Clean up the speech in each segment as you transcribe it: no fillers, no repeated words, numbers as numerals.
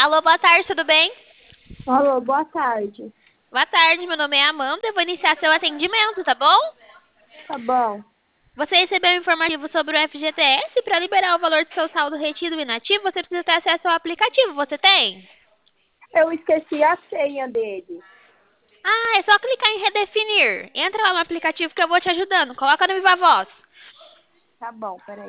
Alô, boa tarde, tudo bem? Alô, boa tarde. Boa tarde, meu nome é Amanda, eu vou iniciar seu atendimento, tá bom? Tá bom. Você recebeu um informativo sobre o FGTS. Para liberar o valor do seu saldo retido e inativo, você precisa ter acesso ao aplicativo. Você tem? Eu esqueci a senha dele. Ah, é só clicar em redefinir. Entra lá no aplicativo que eu vou te ajudando. Coloca no Viva Voz. Tá bom, peraí.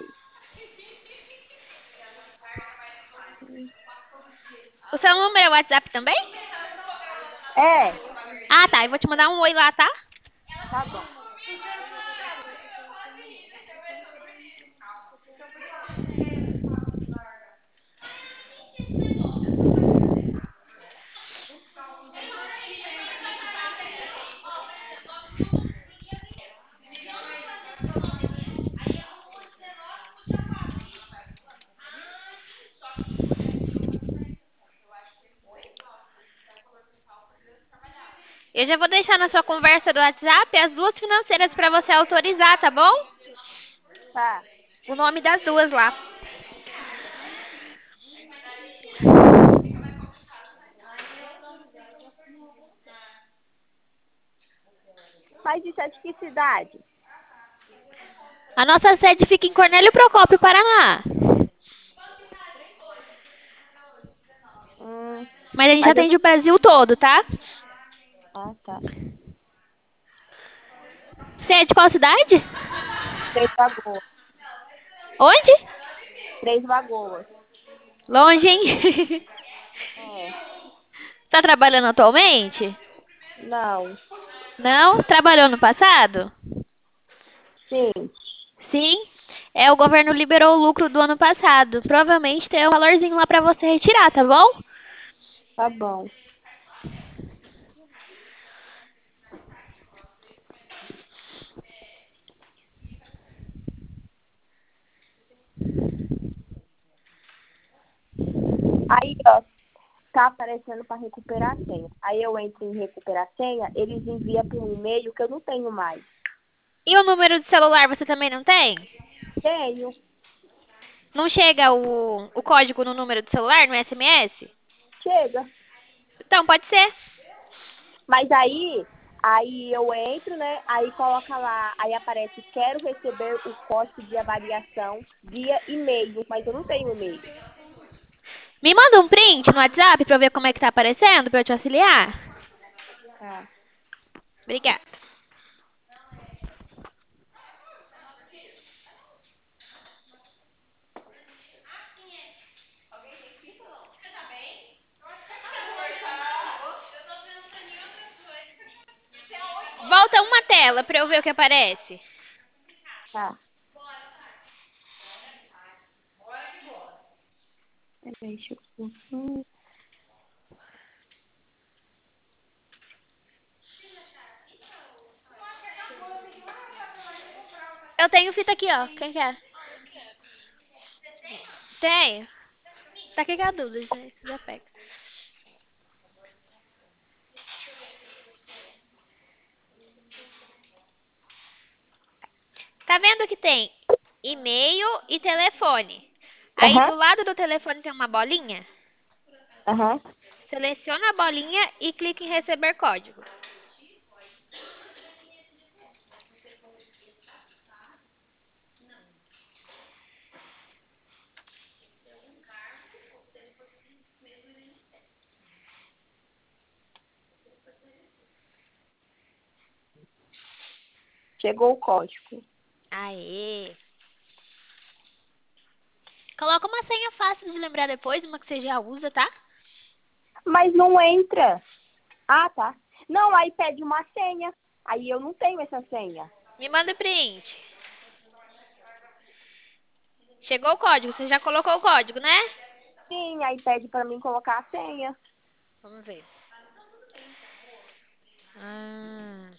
O seu número é WhatsApp também? É, Ah, tá. Eu vou te mandar um oi lá, tá? tá bom. Eu já vou deixar na sua conversa do WhatsApp as duas financeiras para você autorizar, tá bom? Tá. O nome das duas lá. Mas isso é de que cidade? A nossa sede fica em Cornélio Procópio, Paraná. Hum, Mas a gente mas eu... atende o Brasil todo, tá? Ah, tá. Você é de qual cidade? Três Lagoas. Onde? Três Lagoas. Longe, hein? É. Tá trabalhando atualmente? Não. Não? Trabalhou no passado? Sim, Sim. É, o governo liberou o lucro do ano passado. Provavelmente tem um valorzinho lá pra você retirar, tá bom? tá bom. Aí, ó, tá aparecendo para recuperar a senha. Aí eu entro em recuperar a senha, eles enviam para um e-mail que eu não tenho mais. E o número de celular você também não tem? Tenho. Não chega o código no número do celular, no SMS? Chega. Então, pode ser. Mas aí eu entro, né? Aí coloca lá, aí aparece, quero receber o código de avaliação via e-mail, mas eu não tenho e-mail. Me manda um print no WhatsApp pra eu ver como é que tá aparecendo, pra eu te auxiliar. Tá. Obrigada. Volta uma tela pra eu ver o que aparece. Tá. Deixa eu... Eu tenho fita aqui, ó. Quem quer? Tenho. Tá aqui com a Duda, já pega. Tá vendo que tem e-mail e telefone? Aí Aham, do lado do telefone tem uma bolinha. aham. Seleciona a bolinha e clica em receber código. Chegou o código. Aê! Coloca uma senha fácil de lembrar depois, uma que você já usa, tá? Mas não entra. Ah, tá. Não, aí pede uma senha. Aí eu não tenho essa senha. Me manda o print. Chegou o código, você já colocou o código, né? Sim, aí pede pra mim colocar a senha. Vamos ver. Ah,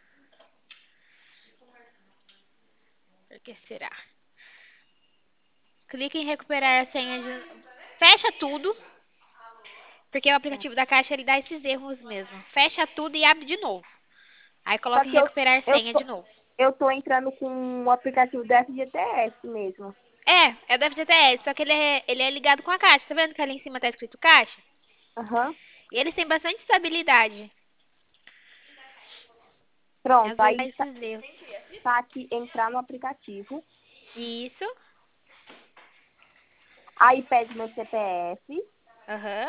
por que será? Clique em recuperar a senha de... Fecha tudo, porque o aplicativo da Caixa ele dá esses erros mesmo. Fecha tudo e abre de novo. Aí Só coloca em que eu, recuperar eu, senha de tô, novo. eu tô entrando com o aplicativo do FGTS mesmo. É o do FGTS, só que ele é ligado com a Caixa. Tá vendo que ali em cima tá escrito Caixa? Aham. E eles têm bastante estabilidade. E Pronto, às vezes dá aí tá, esses erros. tá aqui entrar no aplicativo. Isso. Aí pede meu CPF. Aham.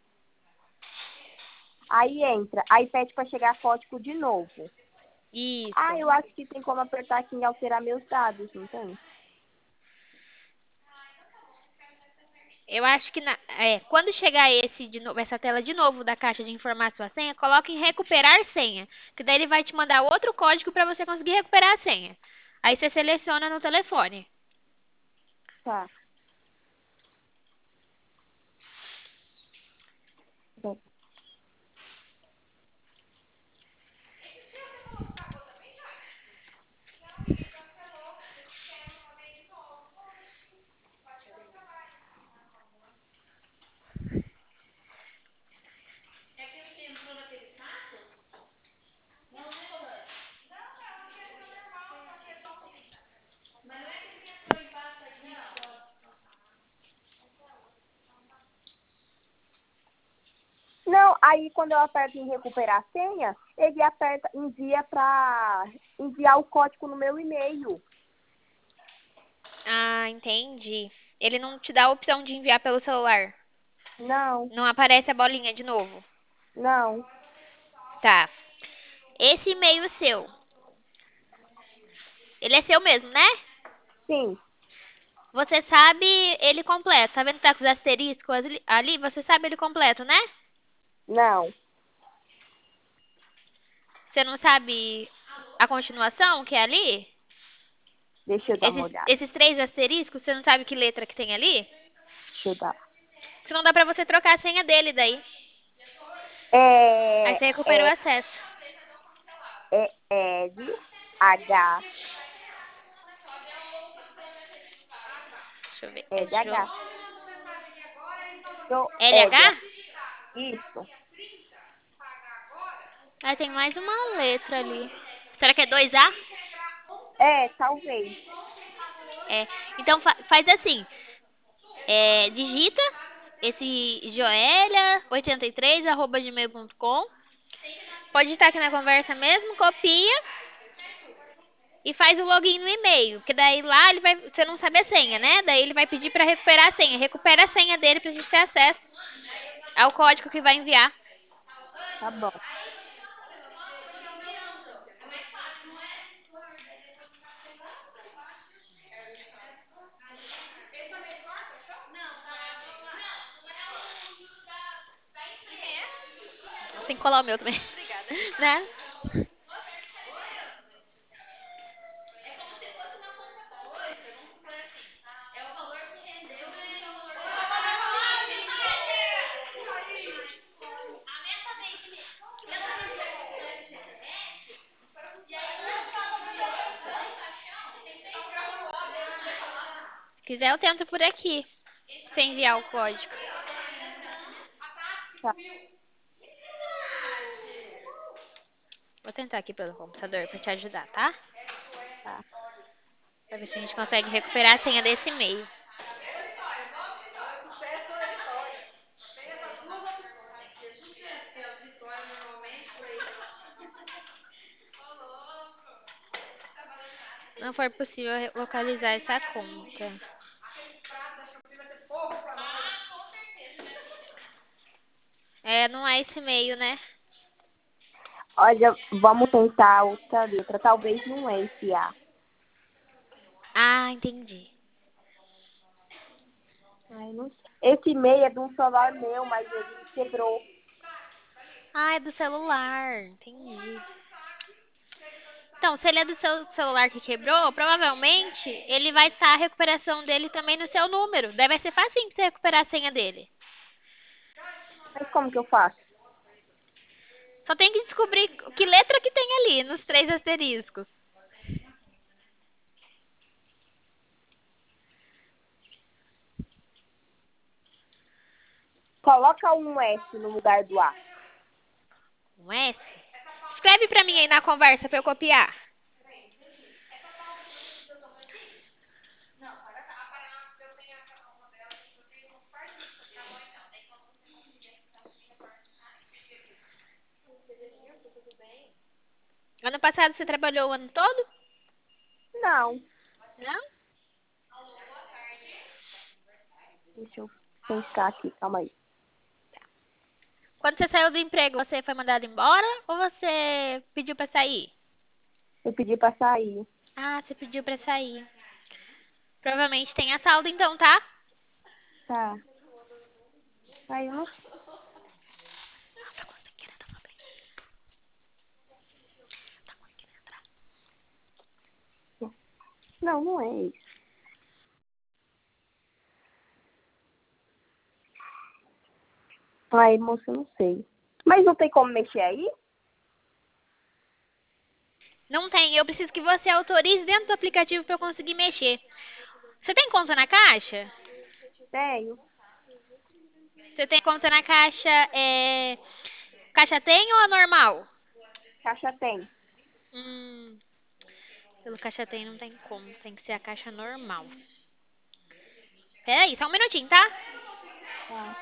Aí entra. Aí pede para chegar código de novo. Ah, Isso. eu acho que tem como apertar aqui em alterar meus dados, não tem? Eu acho que quando chegar esse de novo, essa tela de novo da caixa de informar sua senha, coloque em recuperar senha, que daí ele vai te mandar outro código para você conseguir recuperar a senha. Aí você seleciona no telefone. Tá. Não, aí quando eu aperto em recuperar a senha, ele aperta, envia para enviar o código no meu e-mail. Ah, entendi. Ele não te dá a opção de enviar pelo celular. Não, Não aparece a bolinha de novo. não, Tá. Esse e-mail seu, ele é seu mesmo, né? sim, Você sabe ele completo. Tá vendo que tá com os asteriscos ali? Você sabe ele completo, né? não. Você não sabe a continuação que é ali? Deixa eu dar uma olhada. Esses três asteriscos, você não sabe que letra que tem ali? Deixa eu dar. Se não dá pra você trocar a senha dele daí. Aí É, você recuperou o é, acesso. é Ed, H, Deixa eu ver. É é de H. Do, Édia. LH? Isso. Ah, tem mais uma letra ali. Será que é 2A? É, talvez. É. Então faz assim. Digita esse joelia83@gmail.com. Pode estar aqui na conversa mesmo, copia e faz o login no e-mail. Porque daí lá ele vai. Você não sabe a senha, né? Daí ele vai pedir para recuperar a senha. Recupera a senha dele pra gente ter acesso ao código que vai enviar. Tá bom. Tem que colar o meu também. Né? Se quiser, eu tento por aqui. Sem enviar o código. Tá, Vou tentar aqui pelo computador pra te ajudar, tá? tá. Pra ver se a gente consegue recuperar a senha desse e-mail. Não foi possível localizar essa conta. Não é esse e-mail, né? Olha, vamos tentar outra letra. Talvez não é esse A. Ah, entendi. Ai, não sei. Esse e-mail é de um celular meu, mas ele quebrou. Ah, é do celular. Entendi. Então, se ele é do seu celular que quebrou, provavelmente ele vai estar a recuperação dele também no seu número. Deve ser fácil pra você recuperar a senha dele. Mas como que eu faço? Só tem que descobrir que letra que tem ali nos três asteriscos. Coloca um S no lugar do A. Um S? Escreve pra mim aí na conversa pra eu copiar. Ano passado você trabalhou o ano todo? Não. Não? Deixa eu pensar aqui, calma aí. Quando você saiu do emprego, você foi mandado embora ou você pediu pra sair? Eu pedi pra sair. Ah, você pediu pra sair. Provavelmente tem a saldo então, tá? Tá. Aí eu não. Não, não é isso. Ai, moça, eu não sei. Mas não tem como mexer aí? Não tem, eu preciso que você autorize dentro do aplicativo pra eu conseguir mexer. Você tem conta na Caixa? Tenho. Você tem conta na Caixa, Caixa tem ou a normal? Caixa tem. Hum, pelo Caixa tem não tem como, tem que ser a Caixa normal. Peraí, só um minutinho, tá? Tá.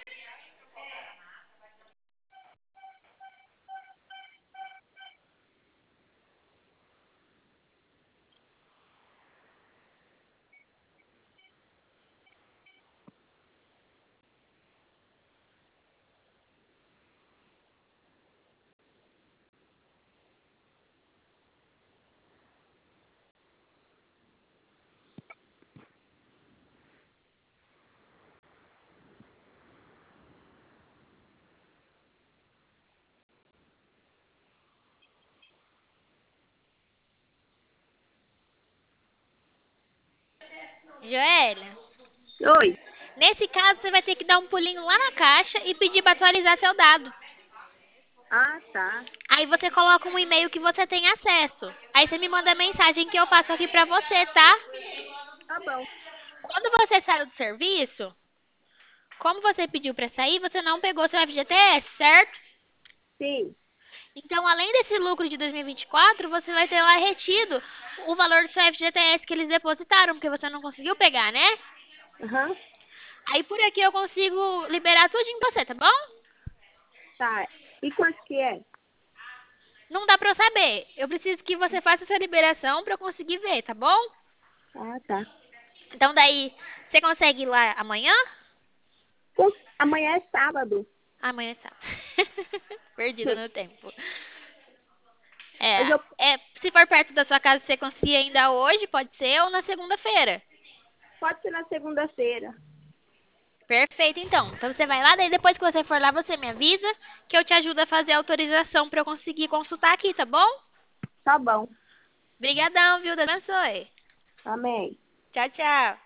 Joélia, Oi. nesse caso você vai ter que dar um pulinho lá na Caixa e pedir pra atualizar seu dado. Ah, tá. Aí você coloca um e-mail que você tem acesso. Aí você me manda a mensagem que eu passo aqui pra você, tá? Tá bom. Quando você saiu do serviço, como você pediu pra sair, você não pegou seu FGTS, certo? Sim. Então, além desse lucro de 2024, você vai ter lá retido o valor do seu FGTS que eles depositaram, porque você não conseguiu pegar, né? Aham. Aí por aqui eu consigo liberar tudo em você, tá bom? Tá. E quanto que é? Não dá pra eu saber. Eu preciso que você faça essa liberação pra eu conseguir ver, tá bom? Ah, tá. Então daí, você consegue ir lá amanhã? Amanhã é sábado. Amanhã é sábado. Perdida no tempo. Mas eu Se for perto da sua casa, você conseguir ainda hoje, pode ser, ou na segunda-feira. pode ser na segunda-feira. Perfeito, então. Então você vai lá, daí depois que você for lá, você me avisa que eu te ajudo a fazer a autorização pra eu conseguir consultar aqui, tá bom? Tá bom. Obrigadão, viu? Deus abençoe. Amém. Tchau, tchau.